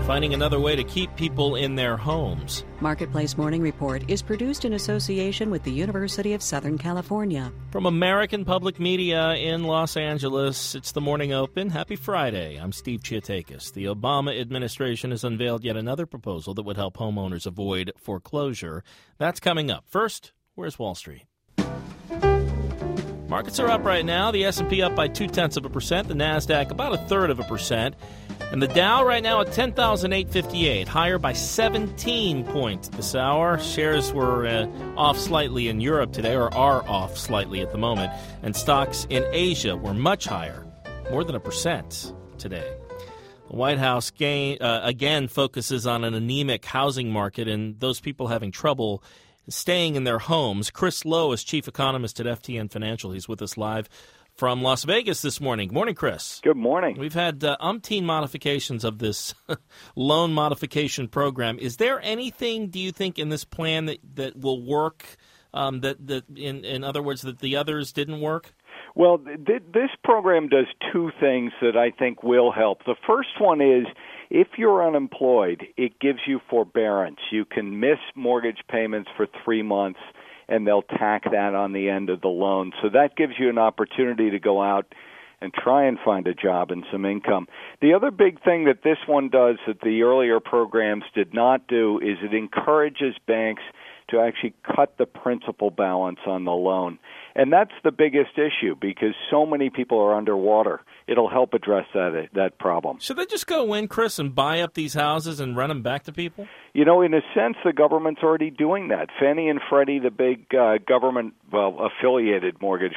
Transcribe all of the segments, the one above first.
finding another way to keep people in their homes. Marketplace Morning Report is produced in association with the University of Southern California. From American Public Media in Los Angeles, it's the Morning Open. Happy Friday. I'm Steve Chiatakis. The Obama administration has unveiled yet another proposal that would help homeowners avoid foreclosure. That's coming up. First, where's Wall Street? Markets are up right now. The S&P up by 0.2%. The NASDAQ about 0.33%. And the Dow right now at 10,858, higher by 17 points this hour. Shares were off slightly in Europe today, or are off slightly at the moment. And stocks in Asia were much higher, more than 1% today. The White House again focuses on an anemic housing market and those people having trouble staying in their homes. Chris Lowe is chief economist at FTN Financial. He's with us live from Las Vegas this morning. Good morning, Chris. Good morning. We've had umpteen modifications of this loan modification program. Is there anything, do you think, in this plan that will work, in other words, that the others didn't work? Well, this program does two things that I think will help. The first one is, if you're unemployed, it gives you forbearance. You can miss mortgage payments for 3 months, and they'll tack that on the end of the loan. So that gives you an opportunity to go out and try and find a job and some income. The other big thing that this one does that the earlier programs did not do is it encourages banks to actually cut the principal balance on the loan. And that's the biggest issue because so many people are underwater. It'll help address that problem. Should they just go in, Chris, and buy up these houses and rent them back to people? You know, in a sense, the government's already doing that. Fannie and Freddie, the big government, affiliated mortgage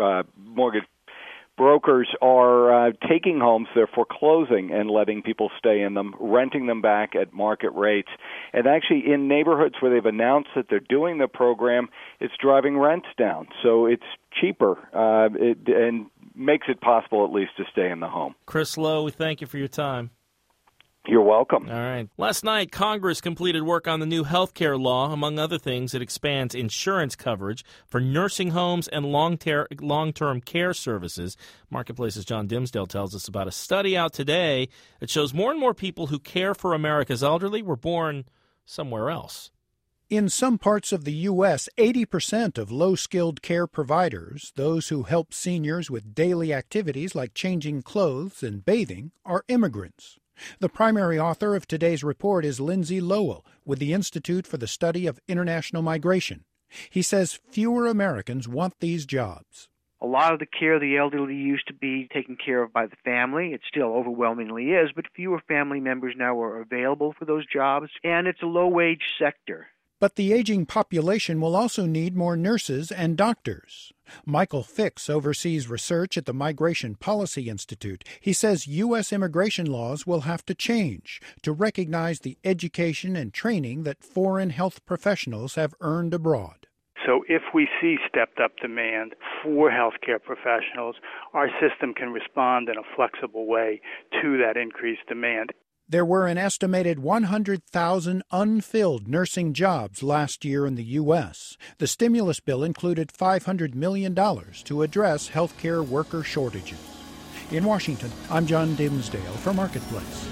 brokers are taking homes, they're foreclosing and letting people stay in them, renting them back at market rates. And actually in neighborhoods where they've announced that they're doing the program, it's driving rents down. So it's cheaper and makes it possible at least to stay in the home. Chris Lowe, we thank you for your time. You're welcome. All right. Last night, Congress completed work on the new health care law. Among other things, it expands insurance coverage for nursing homes and long-term care services. Marketplace's John Dimsdale tells us about a study out today that shows more and more people who care for America's elderly were born somewhere else. In some parts of the U.S., 80% of low-skilled care providers, those who help seniors with daily activities like changing clothes and bathing, are immigrants. The primary author of today's report is Lindsay Lowell with the Institute for the Study of International Migration. He says fewer Americans want these jobs. A lot of the care of the elderly used to be taken care of by the family. It still overwhelmingly is, but fewer family members now are available for those jobs, and it's a low-wage sector. But the aging population will also need more nurses and doctors. Michael Fix oversees research at the Migration Policy Institute. He says U.S. immigration laws will have to change to recognize the education and training that foreign health professionals have earned abroad. So if we see stepped-up demand for healthcare professionals, our system can respond in a flexible way to that increased demand. There were an estimated 100,000 unfilled nursing jobs last year in the U.S. The stimulus bill included $500 million to address healthcare worker shortages. In Washington, I'm John Dimsdale for Marketplace.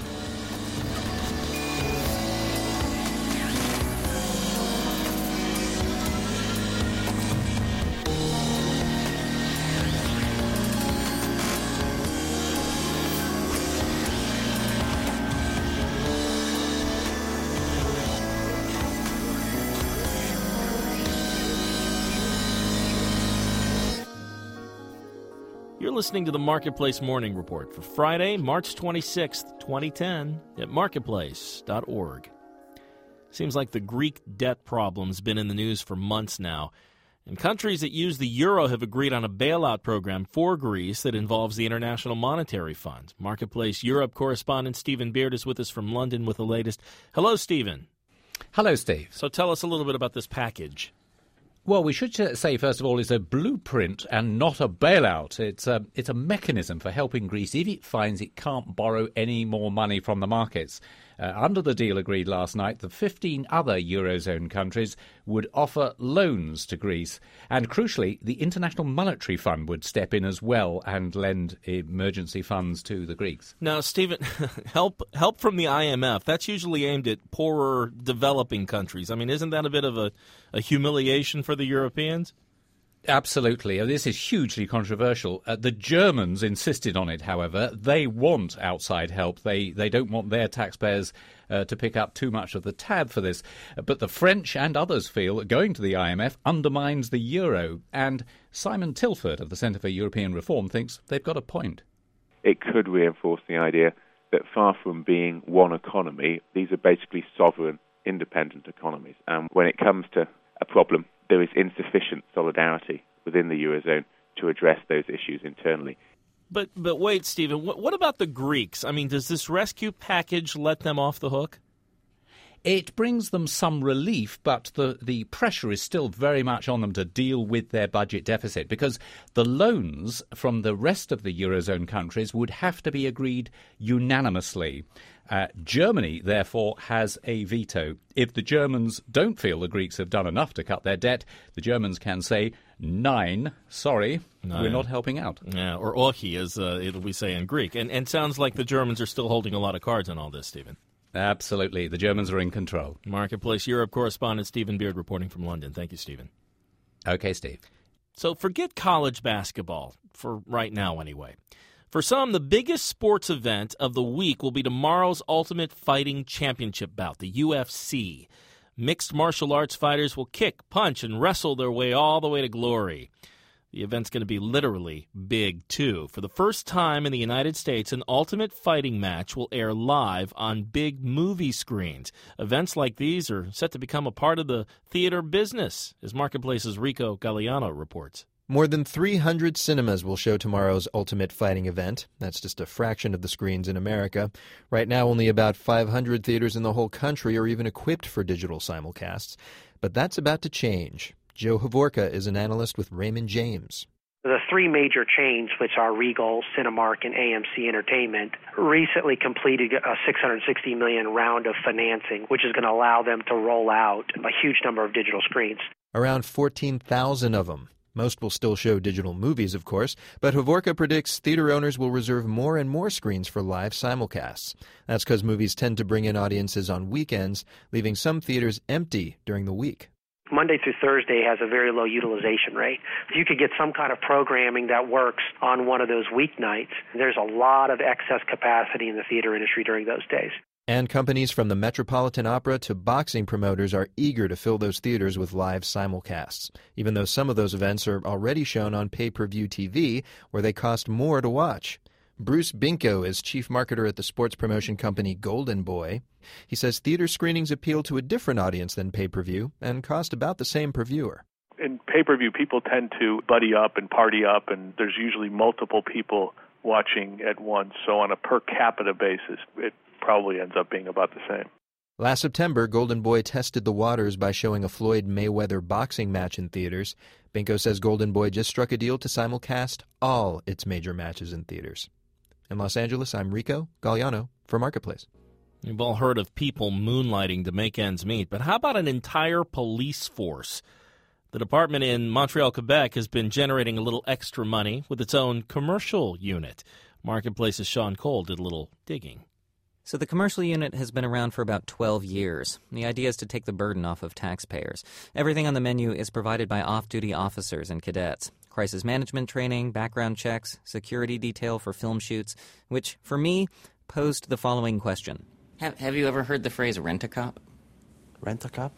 You're listening to the Marketplace Morning Report for Friday, March 26th, 2010 at marketplace.org. Seems like the Greek debt problem's been in the news for months now, and countries that use the euro have agreed on a bailout program for Greece that involves the International Monetary Fund. Marketplace Europe correspondent Stephen Beard is with us from London with the latest. Hello, Stephen. Hello, Steve. So tell us a little bit about this package. Well, we should say, first of all, it's a blueprint and not a bailout. It's a mechanism for helping Greece if it finds it can't borrow any more money from the markets. Under the deal agreed last night, the 15 other Eurozone countries would offer loans to Greece. And crucially, the International Monetary Fund would step in as well and lend emergency funds to the Greeks. Now, Stephen, help from the IMF, that's usually aimed at poorer developing countries. I mean, isn't that a bit of a humiliation for the Europeans? Absolutely. This is hugely controversial. The Germans insisted on it, however. They want outside help. They don't want their taxpayers to pick up too much of the tab for this. But the French and others feel that going to the IMF undermines the euro. And Simon Tilford of the Centre for European Reform thinks they've got a point. It could reinforce the idea that far from being one economy, these are basically sovereign, independent economies. And when it comes to a problem, there is insufficient solidarity within the Eurozone to address those issues internally. But wait, Stephen, what about the Greeks? I mean, does this rescue package let them off the hook? It brings them some relief, but the pressure is still very much on them to deal with their budget deficit, because the loans from the rest of the Eurozone countries would have to be agreed unanimously. Germany, therefore, has a veto. If the Germans don't feel the Greeks have done enough to cut their debt, the Germans can say, sorry, we're not helping out. Yeah, or ohi, as we say in Greek. And sounds like the Germans are still holding a lot of cards on all this, Stephen. Absolutely. The Germans are in control. Marketplace Europe correspondent Stephen Beard reporting from London. Thank you, Stephen. Okay, Steve. So forget college basketball, for right now anyway. For some, the biggest sports event of the week will be tomorrow's Ultimate Fighting Championship bout, the UFC. Mixed martial arts fighters will kick, punch, and wrestle their way all the way to glory. The event's going to be literally big, too. For the first time in the United States, an Ultimate Fighting match will air live on big movie screens. Events like these are set to become a part of the theater business, as Marketplace's Rico Galliano reports. More than 300 cinemas will show tomorrow's Ultimate Fighting event. That's just a fraction of the screens in America. Right now, only about 500 theaters in the whole country are even equipped for digital simulcasts. But that's about to change. Joe Havorka is an analyst with Raymond James. The three major chains, which are Regal, Cinemark, and AMC Entertainment, recently completed a $660 million round of financing, which is going to allow them to roll out a huge number of digital screens. Around 14,000 of them. Most will still show digital movies, of course, but Havorka predicts theater owners will reserve more and more screens for live simulcasts. That's because movies tend to bring in audiences on weekends, leaving some theaters empty during the week. Monday through Thursday has a very low utilization rate. If you could get some kind of programming that works on one of those weeknights, there's a lot of excess capacity in the theater industry during those days. And companies from the Metropolitan Opera to boxing promoters are eager to fill those theaters with live simulcasts, even though some of those events are already shown on pay-per-view TV, where they cost more to watch. Bruce Binko is chief marketer at the sports promotion company Golden Boy. He says theater screenings appeal to a different audience than pay-per-view and cost about the same per viewer. In pay-per-view, people tend to buddy up and party up, and there's usually multiple people watching at once. So on a per capita basis, it probably ends up being about the same. Last September, Golden Boy tested the waters by showing a Floyd-Mayweather boxing match in theaters. Binko says Golden Boy just struck a deal to simulcast all its major matches in theaters. In Los Angeles, I'm Rico Galliano for Marketplace. You've all heard of people moonlighting to make ends meet, but how about an entire police force? The department in Montreal, Quebec has been generating a little extra money with its own commercial unit. Marketplace's Sean Cole did a little digging. So the commercial unit has been around for about 12 years. The idea is to take the burden off of taxpayers. Everything on the menu is provided by off-duty officers and cadets. Crisis management training, background checks, security detail for film shoots, which, for me, posed the following question. Have you ever heard the phrase rent-a-cop? Rent-a-cop?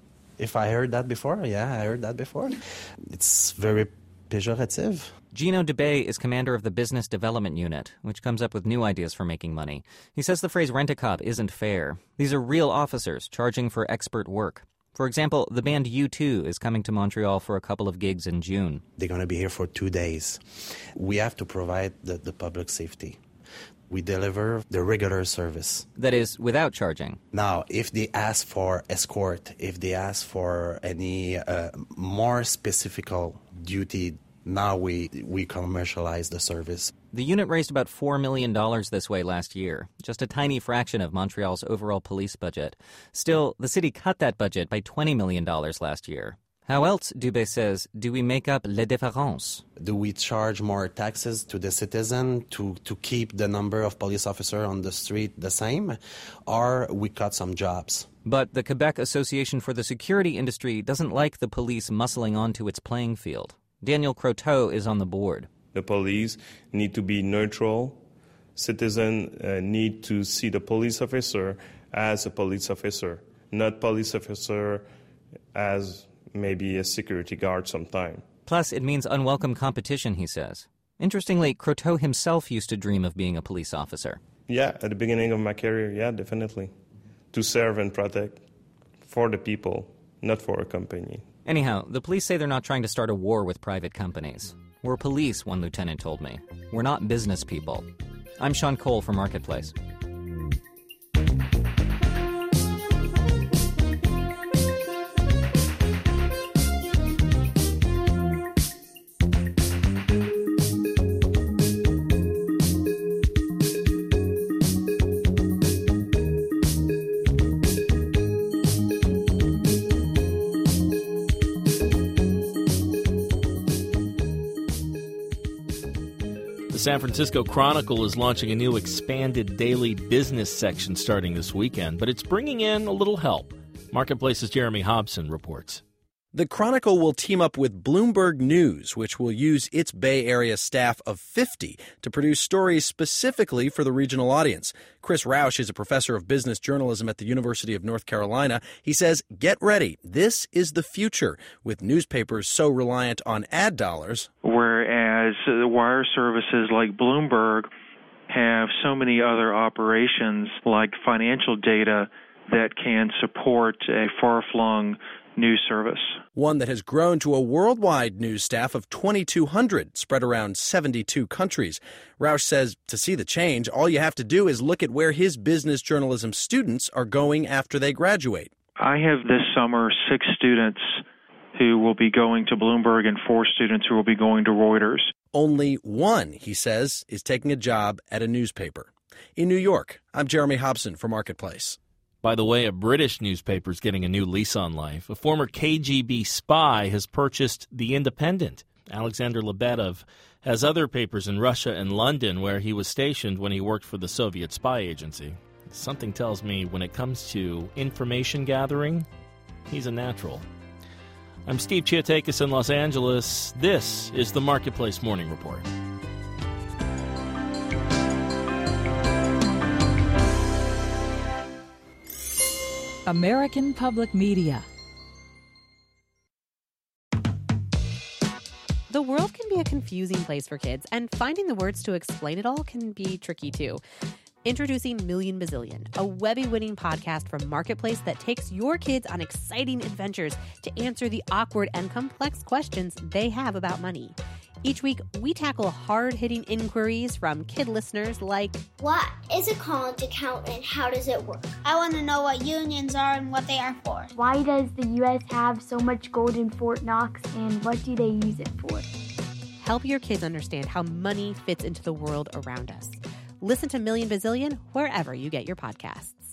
If I heard that before, yeah, I heard that before. It's very pejorative. Gino DeBay is commander of the Business Development Unit, which comes up with new ideas for making money. He says the phrase rent-a-cop isn't fair. These are real officers charging for expert work. For example, the band U2 is coming to Montreal for a couple of gigs in June. They're going to be here for 2 days. We have to provide the public safety. We deliver the regular service. That is, without charging. Now, if they ask for escort, if they ask for any more specific duty, now we commercialize the service. The unit raised about $4 million this way last year, just a tiny fraction of Montreal's overall police budget. Still, the city cut that budget by $20 million last year. How else, Dubé says, do we make up les différences? Do we charge more taxes to the citizen to keep the number of police officers on the street the same? Or we cut some jobs? But the Quebec Association for the Security Industry doesn't like the police muscling onto its playing field. Daniel Croteau is on the board. The police need to be neutral. Citizens need to see the police officer as a police officer, not police officer as maybe a security guard sometime. Plus, it means unwelcome competition, he says. Interestingly, Croteau himself used to dream of being a police officer. Yeah, at the beginning of my career, yeah, definitely. To serve and protect for the people, not for a company. Anyhow, the police say they're not trying to start a war with private companies. We're police, one lieutenant told me. We're not business people. I'm Sean Cole for Marketplace. The San Francisco Chronicle is launching a new expanded daily business section starting this weekend, but it's bringing in a little help. Marketplace's Jeremy Hobson reports. The Chronicle will team up with Bloomberg News, which will use its Bay Area staff of 50 to produce stories specifically for the regional audience. Chris Rausch is a professor of business journalism at the University of North Carolina. He says, get ready. This is the future, with newspapers so reliant on ad dollars. Whereas the wire services like Bloomberg have so many other operations like financial data that can support a far-flung news service. One that has grown to a worldwide news staff of 2,200, spread around 72 countries. Rausch says to see the change, all you have to do is look at where his business journalism students are going after they graduate. I have this summer 6 students who will be going to Bloomberg and 4 students who will be going to Reuters. Only one, he says, is taking a job at a newspaper. In New York, I'm Jeremy Hobson for Marketplace. By the way, a British newspaper is getting a new lease on life. A former KGB spy has purchased The Independent. Alexander Lebedov has other papers in Russia and London where he was stationed when he worked for the Soviet spy agency. Something tells me when it comes to information gathering, he's a natural. I'm Steve Chiatakis in Los Angeles. This is the Marketplace Morning Report. American Public Media. The world can be a confusing place for kids, and finding the words to explain it all can be tricky too. Introducing Million Bazillion, a Webby-winning podcast from Marketplace that takes your kids on exciting adventures to answer the awkward and complex questions they have about money. Each week, we tackle hard-hitting inquiries from kid listeners like, what is a college account and how does it work? I want to know what unions are and what they are for. Why does the U.S. have so much gold in Fort Knox and what do they use it for? Help your kids understand how money fits into the world around us. Listen to Million Bazillion wherever you get your podcasts.